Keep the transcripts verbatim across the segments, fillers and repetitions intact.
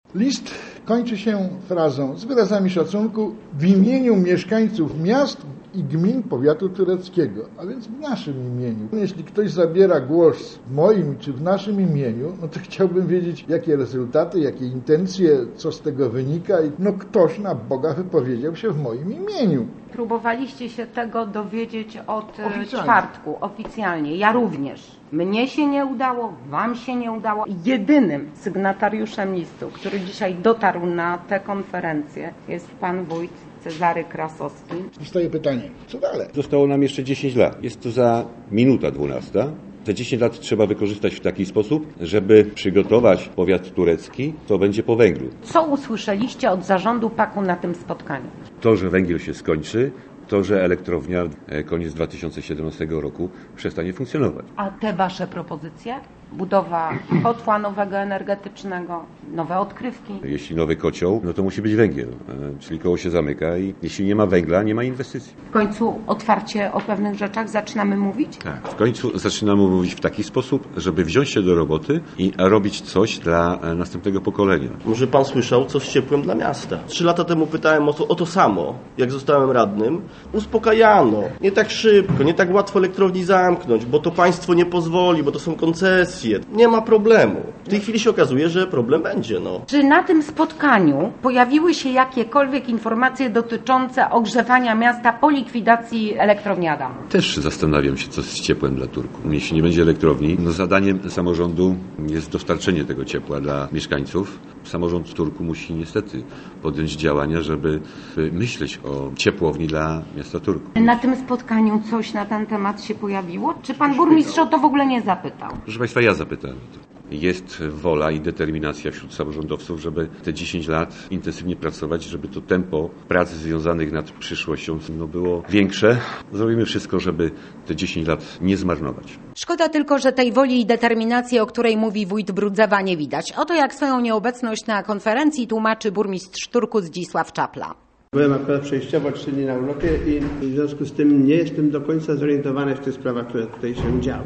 List kończy się frazą z wyrazami szacunku w imieniu mieszkańców miast i gmin powiatu tureckiego, a więc w naszym imieniu. Jeśli ktoś zabiera głos w moim czy w naszym imieniu, no to chciałbym wiedzieć, jakie rezultaty, jakie intencje, co z tego wynika. No ktoś na Boga wypowiedział się w moim imieniu. Próbowaliście się tego dowiedzieć od Oficjalnie. czwartku, oficjalnie. Ja również. Mnie się nie udało, wam się nie udało. Jedynym sygnatariuszem listu, który dzisiaj dotarł na tę konferencję, jest pan wójt Cezary Krasowski. Zostaje pytanie, co dalej? Zostało nam jeszcze dziesięć lat. Jest to za minuta dwunasta. Te dziesięć lat trzeba wykorzystać w taki sposób, żeby przygotować powiat turecki, to będzie po węglu. Co usłyszeliście od zarządu paku na tym spotkaniu? To, że węgiel się skończy, to, że elektrownia koniec dwa tysiące siedemnastego roku przestanie funkcjonować. A te wasze propozycje? Budowa kotła nowego energetycznego, nowe odkrywki. Jeśli nowy kocioł, no to musi być węgiel, czyli koło się zamyka i jeśli nie ma węgla, nie ma inwestycji. W końcu otwarcie o pewnych rzeczach zaczynamy mówić? Tak, w końcu zaczynamy mówić w taki sposób, żeby wziąć się do roboty i robić coś dla następnego pokolenia. Może pan słyszał, co z ciepłem dla miasta? Trzy lata temu pytałem o to, o to samo, jak zostałem radnym. Uspokajano. Nie tak szybko, nie tak łatwo elektrowni zamknąć, bo to państwo nie pozwoli, bo to są koncesje. Nie ma problemu. W tej chwili się okazuje, że problem będzie. No. Czy na tym spotkaniu pojawiły się jakiekolwiek informacje dotyczące ogrzewania miasta po likwidacji elektrowni Adamów? Też zastanawiam się, co z ciepłem dla Turku. Jeśli nie będzie elektrowni, no zadaniem samorządu jest dostarczenie tego ciepła dla mieszkańców. Samorząd Turku musi niestety podjąć działania, żeby myśleć o ciepłowni dla miasta Turku. Na tym spotkaniu coś na ten temat się pojawiło? Czy pan burmistrz o to w ogóle nie zapytał? Proszę Państwa, ja zapytałem o to. Jest wola i determinacja wśród samorządowców, żeby te dziesięć lat intensywnie pracować, żeby to tempo pracy związanych nad przyszłością no, było większe. Zrobimy wszystko, żeby te dziesięć lat nie zmarnować. Szkoda tylko, że tej woli i determinacji, o której mówi wójt Brudzewa, nie widać. Oto jak swoją nieobecność na konferencji tłumaczy burmistrz Turku Zdzisław Czapla. Byłem akurat przejściowo trzy dni na urlopie i w związku z tym nie jestem do końca zorientowany w tych sprawach, które tutaj się działy.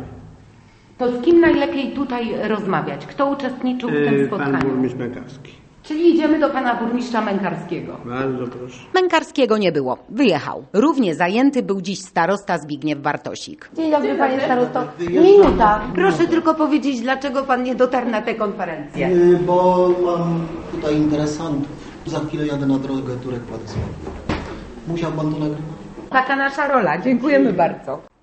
To z kim najlepiej tutaj rozmawiać? Kto uczestniczył w tym spotkaniu? Pan burmistrz Mękarski. Czyli idziemy do pana burmistrza Mękarskiego. Bardzo proszę. Mękarskiego nie było. Wyjechał. Równie zajęty był dziś starosta Zbigniew Bartosik. Dzień dobry, panie starosto. Minuta. Proszę tylko powiedzieć, dlaczego pan nie dotarł na tę konferencję. Yy, bo mam tutaj interesantów. Za chwilę jadę na drogę Turek-Władysław. Musiał pan to nagrywać? Taka nasza rola. Dziękujemy bardzo.